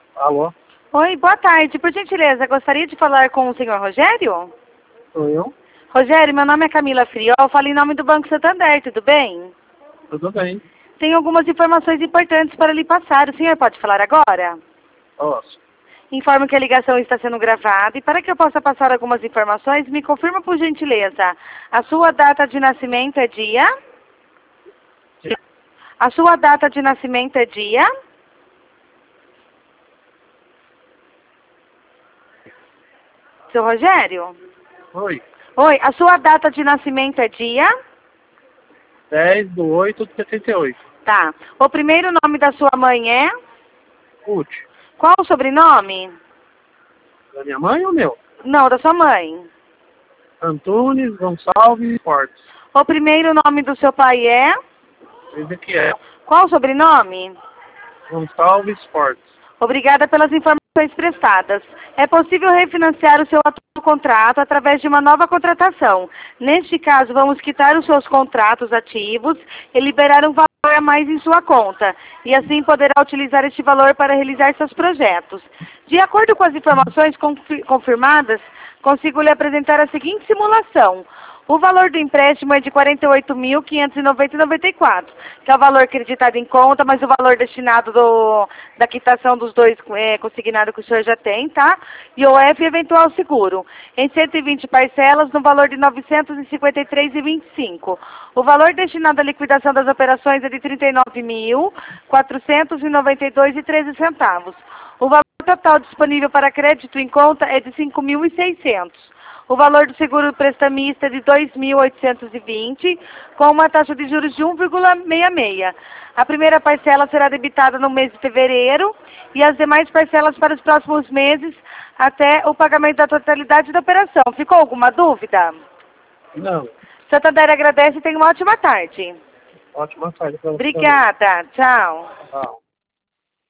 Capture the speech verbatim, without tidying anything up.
Alô? Oi, boa tarde. Por gentileza, gostaria de falar com o senhor Rogério? Sou eu? Rogério, meu nome é Camila Friol, falo em nome do Banco Santander, tudo bem? Tudo bem? Tenho algumas informações importantes para lhe passar. O senhor pode falar agora? Posso. Informo que a ligação está sendo gravada e para que eu possa passar algumas informações, me confirma por gentileza. A sua data de nascimento é dia? Sim. A sua data de nascimento é dia? Seu Rogério? Oi. Oi, a sua data de nascimento é dia? dez de oito de setenta e oito. Tá. O primeiro nome da sua mãe é? Ruth. Qual o sobrenome? Da minha mãe ou meu? Não, da sua mãe. Antunes Gonçalves Fortes. O primeiro nome do seu pai é? Ezequiel Qual o sobrenome? Gonçalves Fortes. Obrigada pelas informações prestadas. É possível refinanciar o seu atual contrato através de uma nova contratação. Neste caso, vamos quitar os seus contratos ativos e liberar um valor a mais em sua conta. E assim poderá utilizar este valor para realizar seus projetos. De acordo com as informações confi- confirmadas, consigo lhe apresentar a seguinte simulação. O valor do empréstimo é de quarenta e oito mil, quinhentos e noventa reais e noventa e quatro centavos, que é o valor acreditado em conta, mas o valor destinado do, da quitação dos dois é, consignado que o senhor já tem, tá? E o F eventual seguro, em cento e vinte parcelas, no valor de novecentos e cinquenta e três reais e vinte e cinco centavos. O valor destinado à liquidação das operações é de trinta e nove mil, quatrocentos e noventa e dois reais e treze centavos. O valor total disponível para crédito em conta é de cinco mil e seiscentos. O valor do seguro prestamista é de dois mil oitocentos e vinte, com uma taxa de juros de um vírgula sessenta e seis. A primeira parcela será debitada no mês de fevereiro e as demais parcelas para os próximos meses até o pagamento da totalidade da operação. Ficou alguma dúvida? Não. Santander agradece e tenha uma ótima tarde. Ótima tarde para você. Obrigada. Tchau. Tchau.